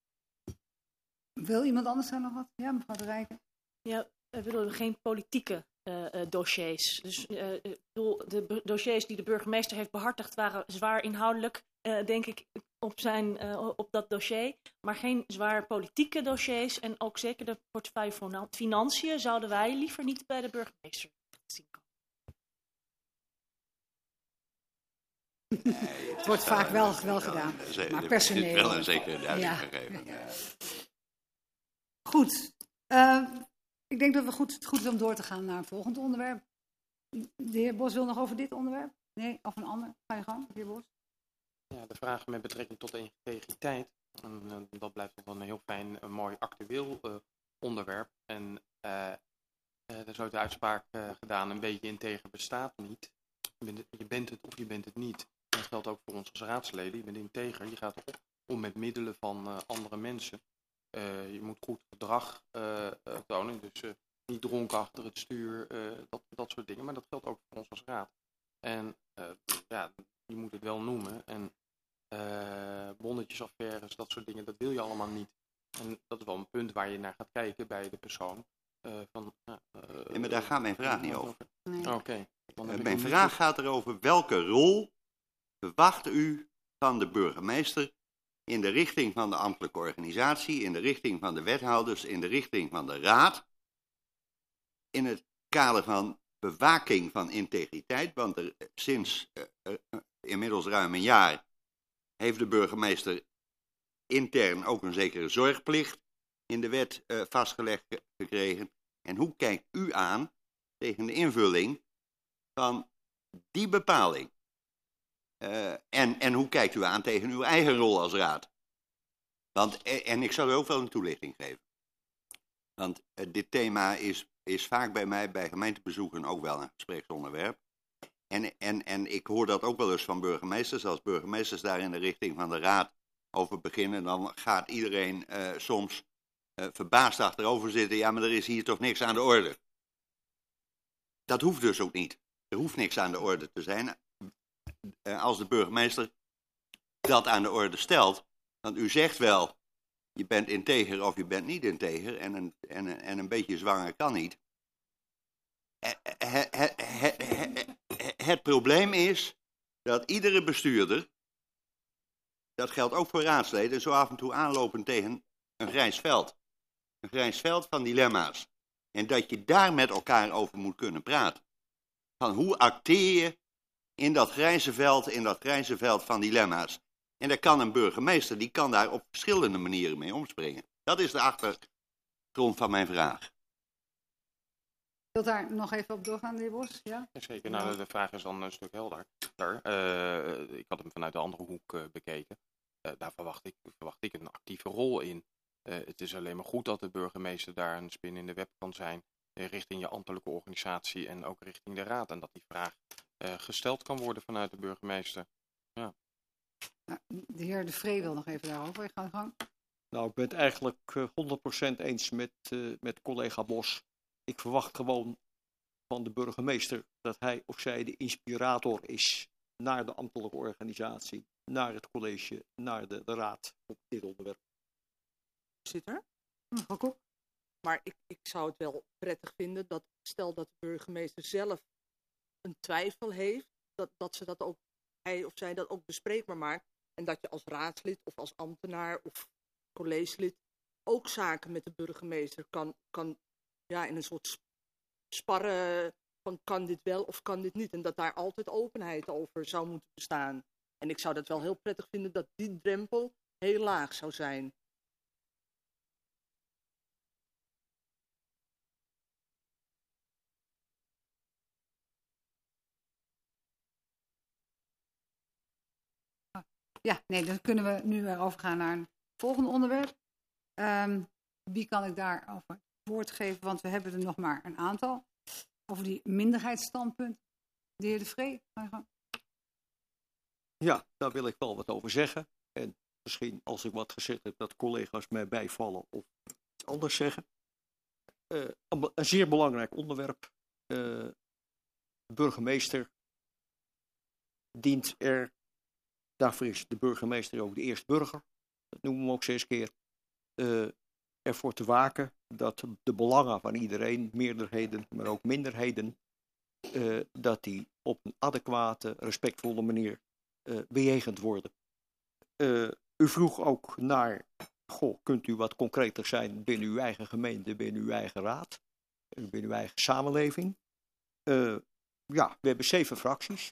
S1: Wil iemand anders daar nog wat? Ja, mevrouw De Rijken.
S7: Ja, we willen geen politieke dossiers. Dus de dossiers die de burgemeester heeft behartigd waren zwaar inhoudelijk, denk ik, op dat dossier. Maar geen zwaar politieke dossiers. En ook zeker de portefeuille van financiën zouden wij liever niet bij de burgemeester zien komen.
S1: Nee, het wordt vaak wel gedaan. Maar personeel.
S3: Wel een zekere duiding gegeven.
S1: Ja. Goed. Ik denk dat het goed is om door te gaan naar een volgend onderwerp. De heer Bos wil nog over dit onderwerp? Nee, of een ander? Ga je gang, de heer Bos.
S6: Ja, de vraag met betrekking tot de integriteit. En, dat blijft nog wel een heel fijn, mooi actueel onderwerp. En er is ook de uitspraak gedaan, een beetje integer bestaat niet. Je bent het of je bent het niet. En dat geldt ook voor ons als raadsleden. Je bent integer, je gaat om met middelen van andere mensen. Je moet goed gedrag tonen, dus niet dronken achter het stuur, dat soort dingen. Maar dat geldt ook voor ons als raad. En ja, je moet het wel noemen. En bonnetjesaffaires, dat soort dingen, dat wil je allemaal niet. En dat is wel een punt waar je naar gaat kijken bij de persoon.
S3: Nee, maar daar gaat mijn vraag niet over.
S1: Nee.
S6: Oké.
S3: Mijn vraag gaat erover welke rol verwacht u van de burgemeester in de richting van de ambtelijke organisatie, in de richting van de wethouders, in de richting van de raad, in het kader van bewaking van integriteit, want sinds inmiddels ruim een jaar heeft de burgemeester intern ook een zekere zorgplicht in de wet vastgelegd gekregen. En hoe kijkt u aan tegen de invulling van die bepaling? En hoe kijkt u aan tegen uw eigen rol als raad? En ik zal u ook wel een toelichting geven. Want dit thema is vaak bij mij bij gemeentebezoeken ook wel een gespreksonderwerp. En ik hoor dat ook wel eens van burgemeesters. Als burgemeesters daar in de richting van de raad over beginnen, dan gaat iedereen soms verbaasd achterover zitten. Ja, maar er is hier toch niks aan de orde. Dat hoeft dus ook niet. Er hoeft niks aan de orde te zijn. Als de burgemeester dat aan de orde stelt, want u zegt wel, je bent integer of je bent niet integer en een beetje zwanger kan niet. Het probleem is dat iedere bestuurder, dat geldt ook voor raadsleden, zo af en toe aanlopen tegen een grijs veld. Een grijs veld van dilemma's. En dat je daar met elkaar over moet kunnen praten. Van hoe acteer je in dat grijze veld van dilemma's. En daar kan een burgemeester, die kan daar op verschillende manieren mee omspringen. Dat is de achtergrond van mijn vraag.
S1: Wilt daar nog even op doorgaan, de heer Bos? Ja?
S6: Zeker, nou, de vraag is dan een stuk helder. Ik had hem vanuit de andere hoek bekeken. Daar verwacht ik een actieve rol in. Het is alleen maar goed dat de burgemeester daar een spin in de web kan zijn richting je ambtelijke organisatie en ook richting de raad. En dat die vraag gesteld kan worden vanuit de burgemeester. Ja.
S1: Nou, de heer De Vree wil nog even daarover. Ik ga in gang.
S2: Nou, ik ben het eigenlijk 100% eens met collega Bos. Ik verwacht gewoon van de burgemeester dat hij of zij de inspirator is naar de ambtelijke organisatie, naar het college, naar de raad op dit onderwerp.
S4: Voorzitter.
S1: Mevrouw Kok.
S4: Maar ik zou het wel prettig vinden dat, stel dat de burgemeester zelf een twijfel heeft, dat ze dat ook, hij of zij dat ook bespreekbaar maakt. En dat je als raadslid of als ambtenaar of collegelid ook zaken met de burgemeester kan in een soort sparren van kan dit wel of kan dit niet. En dat daar altijd openheid over zou moeten bestaan. En ik zou dat wel heel prettig vinden dat die drempel heel laag zou zijn.
S1: Ja, nee, dan kunnen we nu weer overgaan naar een volgende onderwerp. Wie kan ik daarover woord geven? Want we hebben er nog maar een aantal. Over die minderheidsstandpunt. De heer De Vree.
S2: Ja, daar wil ik wel wat over zeggen. En misschien als ik wat gezegd heb, dat collega's mij bijvallen of iets anders zeggen. Een zeer belangrijk onderwerp. De burgemeester dient er, daarvoor is de burgemeester ook de eerste burger, dat noemen we hem ook 6 keer, ervoor te waken dat de belangen van iedereen, meerderheden, maar ook minderheden, dat die op een adequate, respectvolle manier bejegend worden. U vroeg ook naar, kunt u wat concreter zijn binnen uw eigen gemeente, binnen uw eigen raad, binnen uw eigen samenleving. We hebben 7 fracties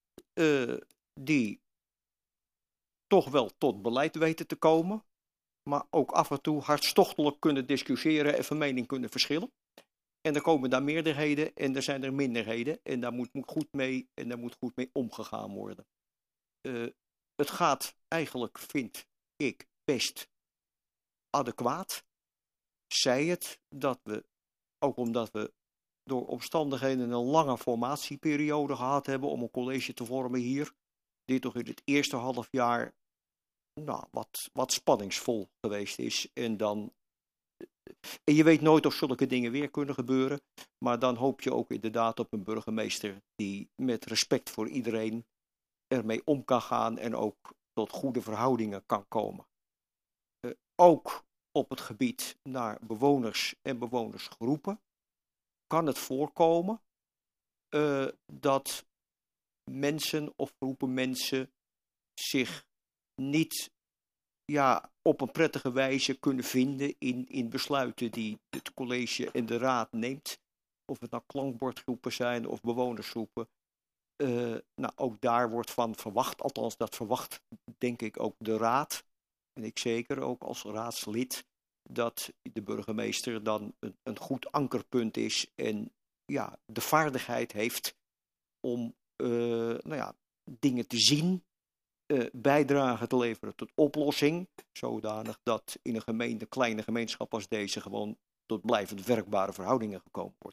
S2: die toch wel tot beleid weten te komen, maar ook af en toe hartstochtelijk kunnen discussiëren en van mening kunnen verschillen. En er komen daar meerderheden en er zijn er minderheden en daar moet goed mee omgegaan worden. Het gaat eigenlijk, vind ik, best adequaat. Zij het dat we, ook omdat we door omstandigheden een lange formatieperiode gehad hebben om een college te vormen hier, dit toch in het eerste halfjaar wat spanningsvol geweest is. En je weet nooit of zulke dingen weer kunnen gebeuren, maar dan hoop je ook inderdaad op een burgemeester die met respect voor iedereen ermee om kan gaan en ook tot goede verhoudingen kan komen. Ook op het gebied naar bewoners en bewonersgroepen kan het voorkomen dat mensen of groepen mensen zich niet op een prettige wijze kunnen vinden in besluiten die het college en de raad neemt. Of het nou klankbordgroepen zijn of bewonersgroepen. Ook daar wordt van verwacht, althans dat verwacht denk ik ook de raad. En ik zeker ook als raadslid dat de burgemeester dan een goed ankerpunt is en de vaardigheid heeft om dingen te zien, bijdragen te leveren tot oplossing, zodanig dat in een kleine gemeenschap als deze gewoon tot blijvend werkbare verhoudingen gekomen wordt.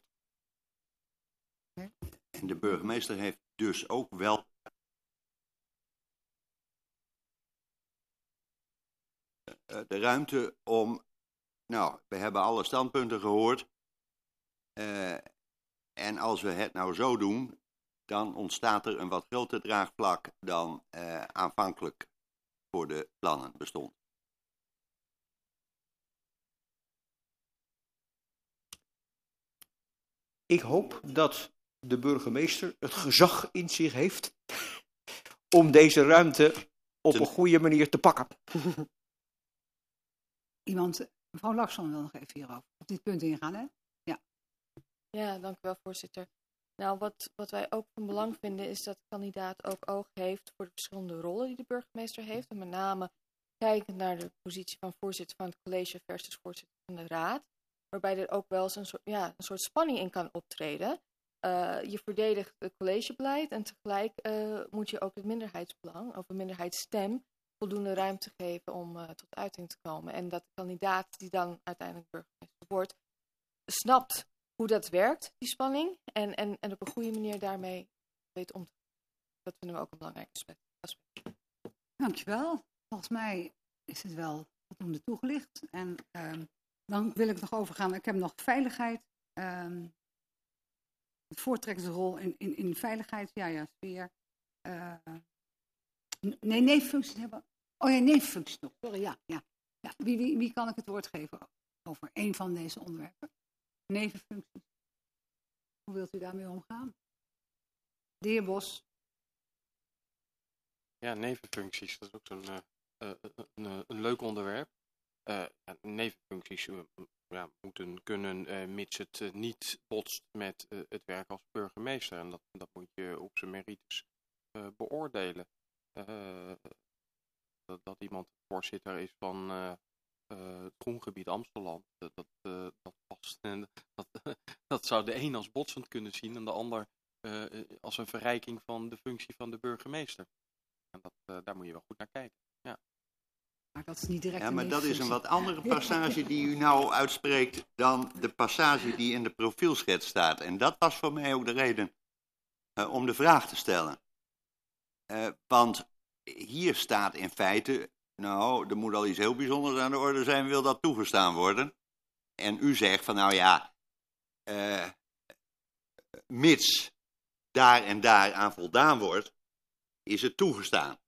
S3: En de burgemeester heeft dus ook wel de ruimte om, nou, we hebben alle standpunten gehoord. En als we het nou zo doen, dan ontstaat er een wat groter draagvlak dan aanvankelijk voor de plannen bestond.
S2: Ik hoop dat de burgemeester het gezag in zich heeft om deze ruimte op een goede manier te pakken.
S1: Mevrouw Larsson wil nog even hierover op dit punt ingaan, hè?
S8: Ja, dank u wel, voorzitter. Nou, wat wij ook van belang vinden is dat de kandidaat ook oog heeft voor de verschillende rollen die de burgemeester heeft. En met name kijkend naar de positie van voorzitter van het college versus voorzitter van de raad. Waarbij er ook wel eens een soort spanning in kan optreden. Je verdedigt het collegebeleid en tegelijk moet je ook het minderheidsbelang of een minderheidsstem voldoende ruimte geven om tot uiting te komen. En dat de kandidaat die dan uiteindelijk burgemeester wordt, snapt hoe dat werkt, die spanning, en op een goede manier daarmee weet om te gaan. Dat vinden we ook een belangrijk aspect.
S1: Dankjewel. Volgens mij is het wel voldoende toegelicht. En dan wil ik nog overgaan. Ik heb nog veiligheid. De voortrekkersrol in veiligheid. Ja, sfeer. Nevenfuncties hebben. Oh ja, nevenfuncties nog. Sorry, ja. Wie kan ik het woord geven over een van deze onderwerpen? Nevenfuncties. Hoe wilt u daarmee omgaan? De heer Bos.
S6: Ja, nevenfuncties, dat is ook een leuk onderwerp. Nevenfuncties moeten kunnen, mits het niet botst met het werk als burgemeester. En dat moet je op zijn merites beoordelen. Dat iemand voorzitter is van het groengebied Amstelland, dat past. En dat zou de een als botsend kunnen zien en de ander als een verrijking van de functie van de burgemeester. En daar moet je wel goed naar kijken. Ja.
S1: Maar dat is niet direct.
S3: Ja, maar dat is een wat andere passage die u nou uitspreekt dan de passage die in de profielschets staat. En dat was voor mij ook de reden om de vraag te stellen. Want hier staat in feite, nou, er moet al iets heel bijzonders aan de orde zijn, wil dat toegestaan worden. En u zegt van, nou ja, mits daar en daar aan voldaan wordt, is het toegestaan.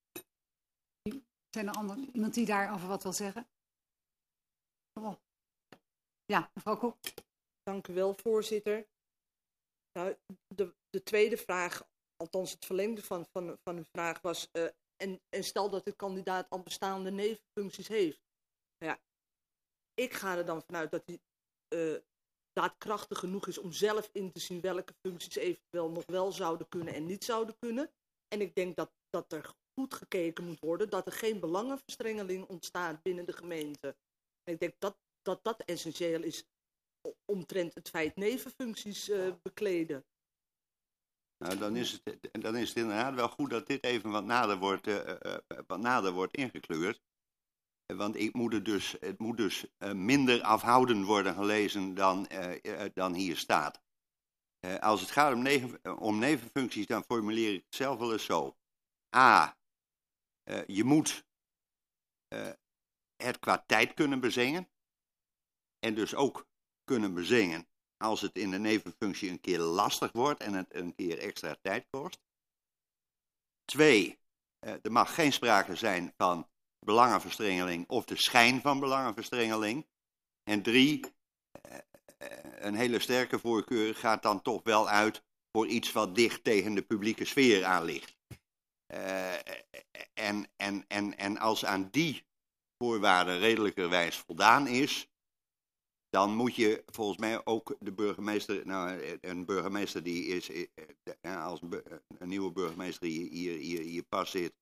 S1: Zijn er iemand die daarover wat wil zeggen? Kom op. Ja, mevrouw Kok.
S4: Dank u wel, voorzitter. Nou, de tweede vraag, althans het verlengde van de vraag was, en stel dat de kandidaat al bestaande nevenfuncties heeft. Nou ja, ik ga er dan vanuit dat hij daadkrachtig genoeg is om zelf in te zien welke functies eventueel nog wel zouden kunnen en niet zouden kunnen. En ik denk dat er goed gekeken moet worden, dat er geen belangenverstrengeling ontstaat binnen de gemeente. En ik denk dat essentieel is omtrent het feit nevenfuncties bekleden.
S3: Nou, dan is het inderdaad wel goed dat dit even wat nader wordt ingekleurd. Want het moet dus minder afhoudend worden gelezen dan hier staat. Als het gaat om nevenfuncties, dan formuleer ik het zelf wel eens zo. A, je moet het qua tijd kunnen bezingen. En dus ook kunnen bezingen als het in de nevenfunctie een keer lastig wordt en het een keer extra tijd kost. 2, er mag geen sprake zijn van belangenverstrengeling of de schijn van belangenverstrengeling. En 3, een hele sterke voorkeur gaat dan toch wel uit voor iets wat dicht tegen de publieke sfeer aan ligt. En als aan die voorwaarden redelijkerwijs voldaan is, dan moet je volgens mij ook de burgemeester, nou, een burgemeester die is, als een nieuwe burgemeester hier pas zit,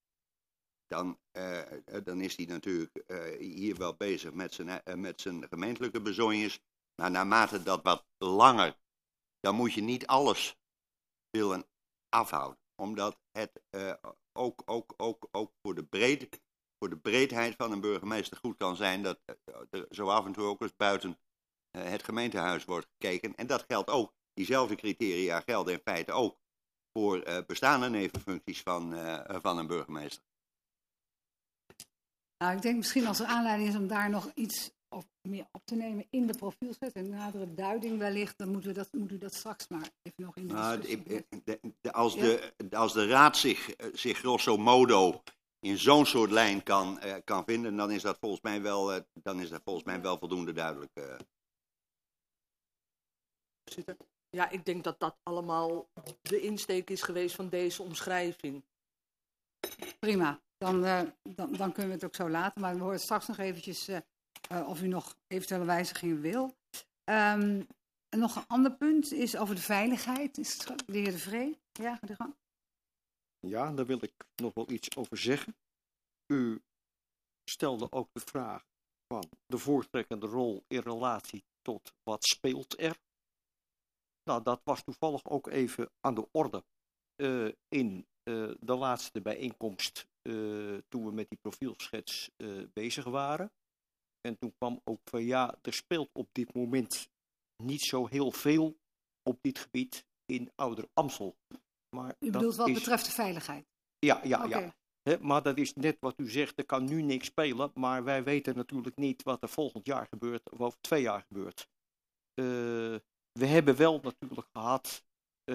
S3: dan is die natuurlijk hier wel bezig met zijn gemeentelijke bezonjes. Maar naarmate dat wat langer, dan moet je niet alles willen afhouden. Omdat het ook voor de breedheid van een burgemeester goed kan zijn dat er zo af en toe ook eens buiten het gemeentehuis wordt gekeken. En dat geldt ook, diezelfde criteria gelden in feite ook voor bestaande nevenfuncties van een burgemeester.
S1: Nou, ik denk misschien als er aanleiding is om daar nog iets meer op te nemen in de profielschets en nadere duiding wellicht, dan moet u dat straks maar even nog in de discussie.
S3: Als de raad zich grosso modo in zo'n soort lijn kan vinden, dan is dat volgens mij wel voldoende duidelijk.
S4: Ja, ik denk dat dat allemaal de insteek is geweest van deze omschrijving.
S1: Prima, dan kunnen we het ook zo laten, maar we horen straks nog eventjes of u nog eventuele wijzigingen wil. Nog een ander punt is over de veiligheid. Is het de heer De Vree? Ja, ga de gang.
S2: Ja, daar wil ik nog wel iets over zeggen. U stelde ook de vraag van de voortrekkende rol in relatie tot wat speelt er. Nou, dat was toevallig ook even aan de orde in de laatste bijeenkomst toen we met die profielschets bezig waren. En toen kwam ook van ja, er speelt op dit moment niet zo heel veel op dit gebied in Ouder-Amstel. Maar
S1: u bedoelt wat betreft de veiligheid?
S2: Ja.
S1: Okay.
S2: Maar dat is net wat u zegt, er kan nu niks spelen, maar wij weten natuurlijk niet wat er volgend jaar gebeurt of over 2 jaar gebeurt. We hebben wel natuurlijk gehad,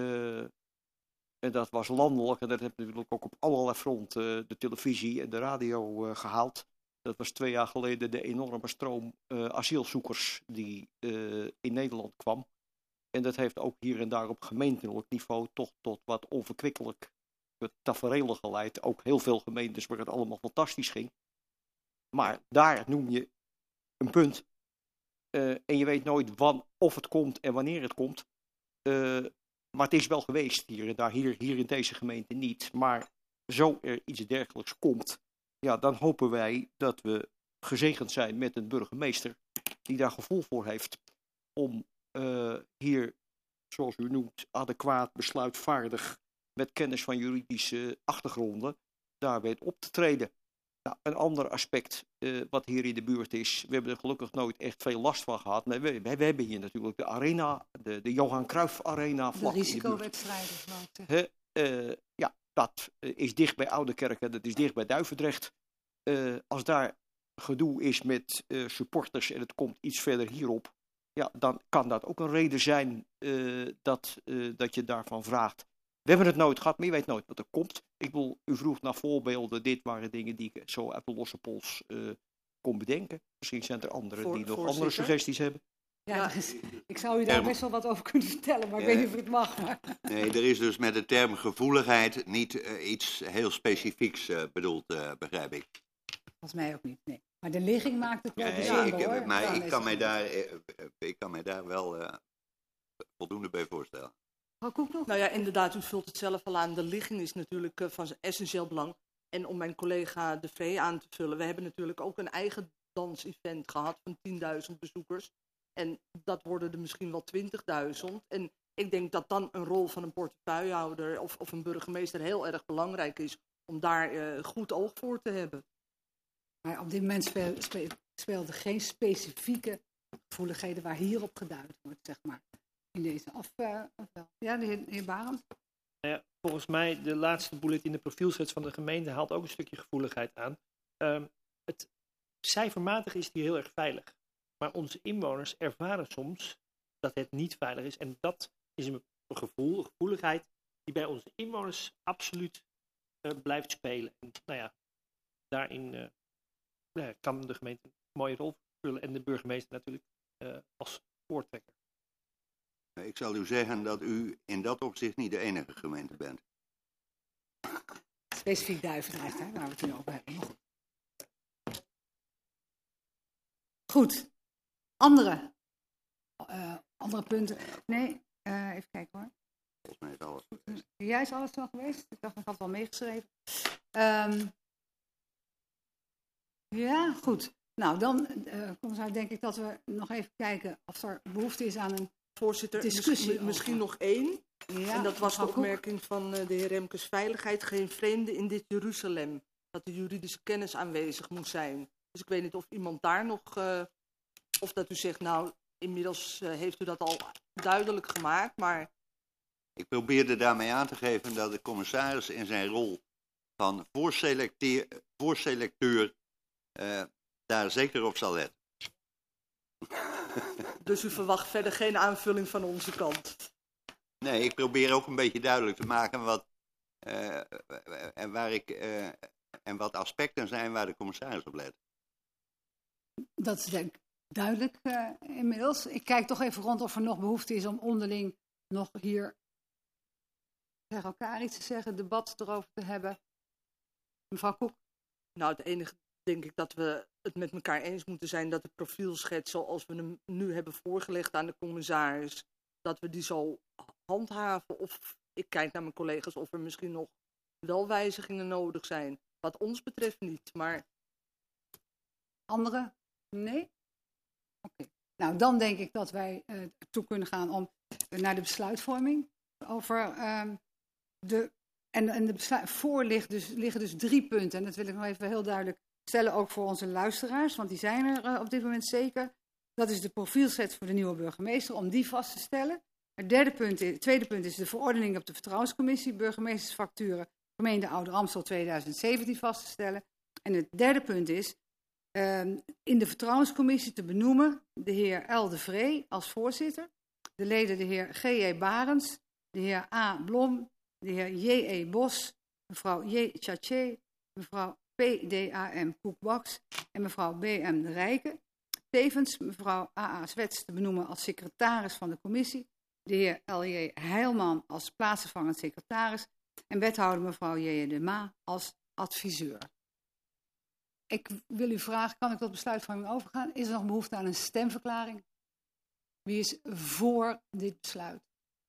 S2: en dat was landelijk, en dat hebben we natuurlijk ook op allerlei fronten de televisie en de radio gehaald. Dat was 2 jaar geleden de enorme stroom asielzoekers die in Nederland kwam. En dat heeft ook hier en daar op gemeentelijk niveau toch tot wat onverkwikkelijk taferelen geleid. Ook heel veel gemeentes waar het allemaal fantastisch ging. Maar daar noem je een punt. En je weet nooit of het komt en wanneer het komt. Maar het is wel geweest hier en daar. Hier in deze gemeente niet. Maar zo er iets dergelijks komt, ja, dan hopen wij dat we gezegend zijn met een burgemeester die daar gevoel voor heeft om hier, zoals u noemt, adequaat, besluitvaardig, met kennis van juridische achtergronden, daar weet op te treden. Nou, een ander aspect wat hier in de buurt is, we hebben er gelukkig nooit echt veel last van gehad. Nee, we hebben hier natuurlijk de arena, de Johan Cruijff Arena.
S1: De risicowedstrijden.
S2: Ja, dat is dicht bij Oudekerk, dat is dicht bij Duivendrecht. Als daar gedoe is met supporters en het komt iets verder hierop, ja, dan kan dat ook een reden zijn dat je daarvan vraagt. We hebben het nooit gehad, maar je weet nooit wat er komt. Ik bedoel, u vroeg naar voorbeelden. Dit waren dingen die ik zo uit de losse pols kon bedenken. Misschien zijn er anderen die nog andere suggesties hebben.
S1: Ja, dus, ik zou u daar best wel wat over kunnen vertellen, maar ik weet niet of het mag. Maar.
S3: Nee, er is dus met de term gevoeligheid niet iets heel specifieks bedoeld, begrijp ik.
S1: Volgens mij ook niet, nee. Maar de ligging maakt het wel bijzonder, hoor.
S3: Maar ik kan mij daar wel voldoende bij voorstellen.
S4: Nou ja, inderdaad, u vult het zelf al aan. De ligging is natuurlijk van essentieel belang. En om mijn collega De Vree aan te vullen, we hebben natuurlijk ook een eigen dansevent gehad van 10.000 bezoekers. En dat worden er misschien wel 20.000. En ik denk dat dan een rol van een portefeuillehouder of een burgemeester heel erg belangrijk is om daar goed oog voor te hebben.
S1: Maar op dit moment speelden geen specifieke gevoeligheden waar hierop geduid wordt, zeg maar. In deze ja, de heer Barend?
S9: Ja, volgens mij, de laatste bullet in de profielschets van de gemeente haalt ook een stukje gevoeligheid aan. Cijfermatig is die heel erg veilig. Maar onze inwoners ervaren soms dat het niet veilig is. En dat is een gevoeligheid die bij onze inwoners absoluut blijft spelen. En nou ja, daarin kan de gemeente een mooie rol vervullen. En de burgemeester natuurlijk als voortrekker.
S3: Ik zal u zeggen dat u in dat opzicht niet de enige gemeente bent.
S1: Specifiek Duivendrecht, hè, waar we het nu over hebben. Goed. Andere punten? Nee, even kijken hoor.
S3: Volgens mij is alles geweest.
S1: Jij is alles wel geweest? Ik dacht, ik had het wel meegeschreven. Ja, goed. Nou, dan denk ik dat we nog even kijken of er behoefte is aan een
S4: Voorzitter,
S1: discussie
S4: misschien nog één.
S1: Ja,
S4: en dat was de opmerking van de heer Remkes. Veiligheid, geen vreemde in dit Jeruzalem. Dat de juridische kennis aanwezig moet zijn. Dus ik weet niet of iemand daar nog... of dat u zegt, nou, inmiddels heeft u dat al duidelijk gemaakt, maar
S3: Ik probeerde daarmee aan te geven dat de commissaris in zijn rol van voorselecteur daar zeker op zal letten.
S4: dus u verwacht verder geen aanvulling van onze kant.
S3: Nee, ik probeer ook een beetje duidelijk te maken wat aspecten zijn waar de commissaris op let.
S1: Dat is denk ik duidelijk inmiddels. Ik kijk toch even rond of er nog behoefte is om onderling nog hier tegen elkaar iets te zeggen, debat erover te hebben. Mevrouw Koek.
S4: Nou, het enige denk ik dat we het met elkaar eens moeten zijn dat de profielschets zoals we hem nu hebben voorgelegd aan de commissaris, dat we die zo handhaven. Of ik kijk naar mijn collega's of er misschien nog wel wijzigingen nodig zijn. Wat ons betreft niet, maar...
S1: Anderen? Nee? Oké. Nou, dan denk ik dat wij toe kunnen gaan om naar de besluitvorming over liggen dus 3 punten. En dat wil ik nog even heel duidelijk stellen, ook voor onze luisteraars, want die zijn er op dit moment zeker. Dat is de profielschets voor de nieuwe burgemeester, om die vast te stellen. Het tweede punt is de verordening op de vertrouwenscommissie, burgemeestersfacturen, gemeente Ouder-Amstel 2017 vast te stellen. En het derde punt is in de vertrouwenscommissie te benoemen de heer L. de Vree als voorzitter, de leden de heer G.J. Barens, de heer A. Blom, de heer J.E. Bos, mevrouw J. Tjatje, mevrouw P.D.A.M. Koekbaks en mevrouw B.M. de Rijken. Tevens mevrouw A.A. Zwets te benoemen als secretaris van de commissie, de heer L.J. Heilman als plaatsvervangend secretaris en wethouder mevrouw J.J. de Ma als adviseur. Ik wil u vragen, kan ik tot besluitvorming overgaan? Is er nog behoefte aan een stemverklaring? Wie is voor dit besluit?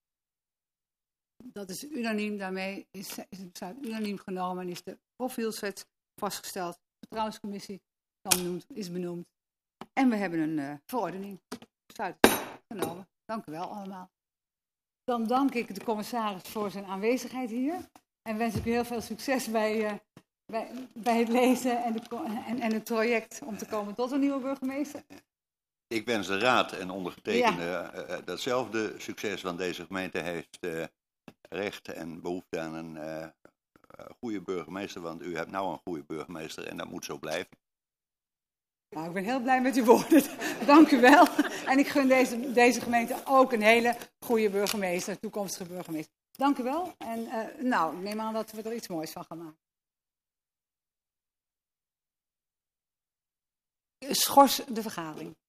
S1: Dat is unaniem, daarmee is het besluit unaniem genomen en is de profielschets vastgesteld. De vertrouwenscommissie is benoemd. En we hebben een verordening. Besluit genomen. Dank u wel allemaal. Dan dank ik de commissaris voor zijn aanwezigheid hier. En wens ik u heel veel succes bij het lezen en het project om te komen tot een nieuwe burgemeester.
S3: Ik wens de raad en ondergetekende datzelfde succes, want deze gemeente heeft recht en behoefte aan een goede burgemeester, want u hebt nou een goede burgemeester en dat moet zo blijven.
S1: Nou, ik ben heel blij met uw woorden. Dank u wel. En ik gun deze gemeente ook een hele goede burgemeester, toekomstige burgemeester. Dank u wel. En ik neem aan dat we er iets moois van gaan maken. Schors de vergadering.